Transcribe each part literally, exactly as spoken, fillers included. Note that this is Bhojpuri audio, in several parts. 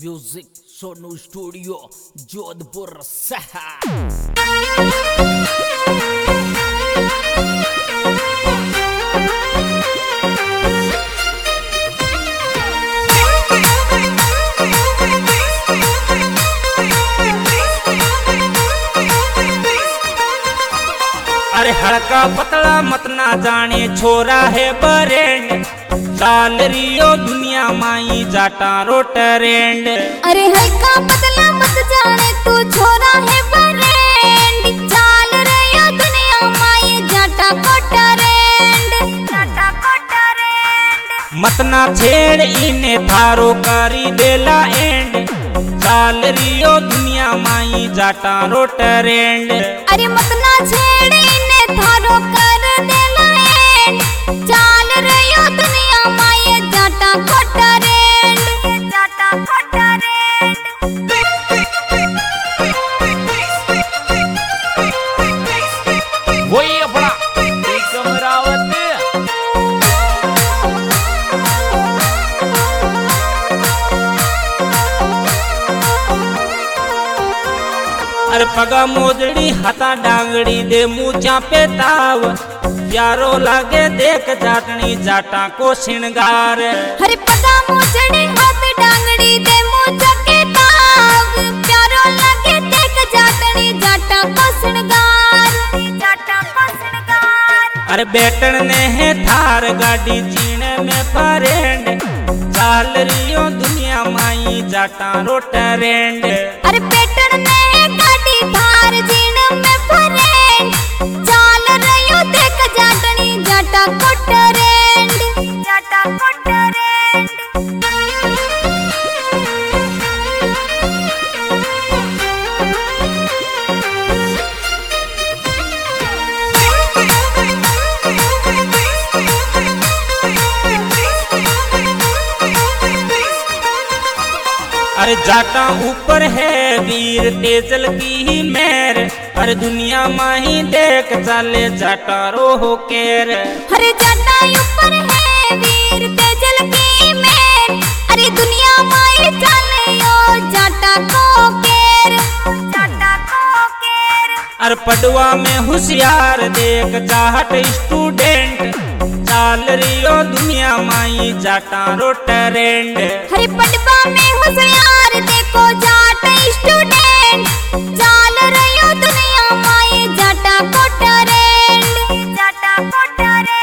म्यूजिक सोनू स्टूडियो जोधपुर शहर। अरे हड़का पतला मत ना जाने छोरा है बरेंड चाल रियो दुनिया माई जाटा रोटरेंड। अरे हल्का पतला मत जाने तू छोरा है बरेंड चाल रियो दुनिया माई जाटा कोटरेंड जाटा कोटरेंड। मत ना छेड़ इने थारो करी देला एंड चाल रियो दुनिया माई जाटा रोटरेंड। अरे मत ना छेड़ इने थारो कर देला एंड चाल रियो दुनिया माई जाटा कोटरेंड जाटा कोटरेंड। वही अपना कमरावत अरे पगा मोजड़ी हता डांगड़ी दे मुँचा पे ताव प्यारो लागे देख जाटनी जाटा को श्रृंगार। हरे पगा मोजड़ी हाथ डांगड़ी दे मुझा के ताव प्यारो लगे देख जाटनी जाटा को श्रृंगार जाटा को श्रृंगार। अरे बेटन ने है थार गाड़ी चीने में परेंड चाल रियो दुनिया माई जाटा रोटरेंड। अरे पेटन ने गाड़ी थार जीण में परेंड चाल रयो देख जाटनी जाटा कोटरेंड जाटा कोटरेंड। अरे जाटा ऊपर है वीर तेजल की ही मेर अरे दुनिया माही देख चाले जाटा रोहो केर। हरे जाटा ऊपर है वीर तेजल की मेर अरे दुनिया माई चले यो जाटा को केर जाटा को केर। अरे पडवा में होशियार देख चाहट स्टूडेंट चाल रियो दुनिया माई जाटा रोटरेंड। हरे पडवा में होशियार देखो जाटा स्टूडेंट चाल रयो दुनिया माई जाटा कोटरेंड जाटा कोटरेंड।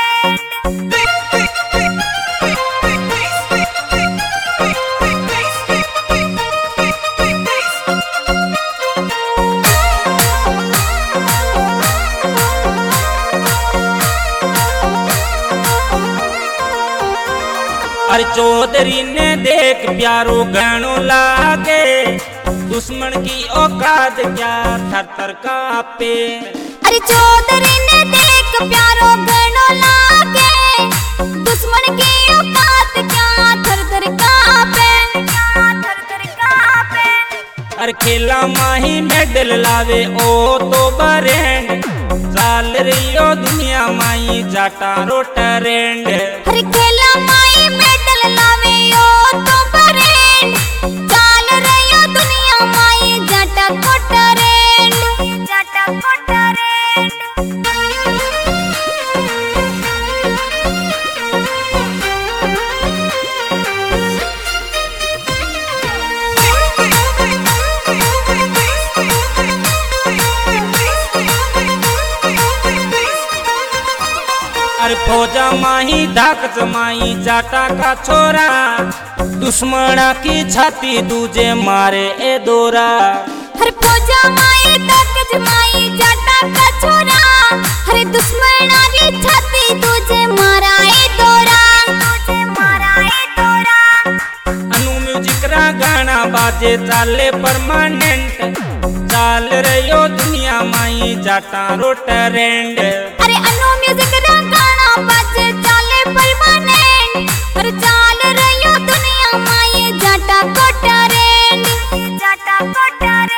अरे चौधरी ने देख प्यारो गणो लागे दुश्मन की औकात क्या थर थर कापे। अरे चौधरी ने देख प्यारो गणो लागे दुश्मन की औकात क्या थर थर कापे क्या थर थर कापे। अरे खेला माही मेडल लावे ओ तो बरेंड चाल रियो दुनिया माई जाटा रोटरेंड। हरे खेला माई मेडल लावे ओ तो बरेंड चाल रयो दुनिया माई जाटा कोटरेंड जाटा कोटरेंड। अरे फौजा माही धाक जमाई जाटा का छोरा दुश्मना की छाती दूजे मारे ए दोरा। हरे फौजा माई तक जमाई जाटा का छोरा हरे दुश्मना की छाती तुझे माराए दोरा तुझे माराए दोरा। अनु म्यूजिक रा गाना बाजे चाले परमानेंट चाल रयो दुनिया माई जाटा रोटरेंड। अरे अनु म्यूजिक रा गाना बाजे चाले परमानेंट हरे चाल रयो दुनिया माई जाटा कोटरेंड जाटा कोटरेंड।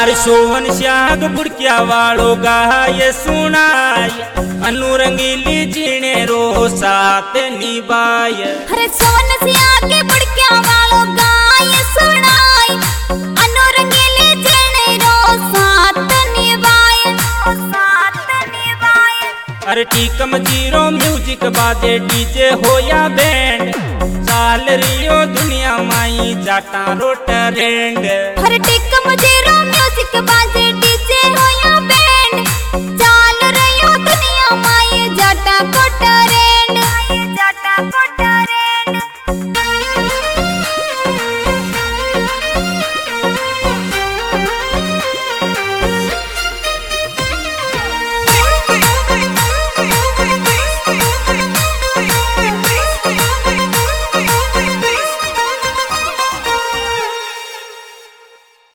अरे सोवन श्याग बुड़किया वालो गाये सुनाय अनु रंगीली जीने रो साथ निभाय अरे सोन से आके बुड़किया वालो गाय सुनाई अनु रंगीली जीने रो साथ निभाए साथ निभाए। अरे टीकम जीरो म्यूजिक बाजे डीजे हो या बैंड चाल रियो दुनिया माई जाटा रो ट्रेंड। हर टिक मुझे रो म्यूजिक बाजे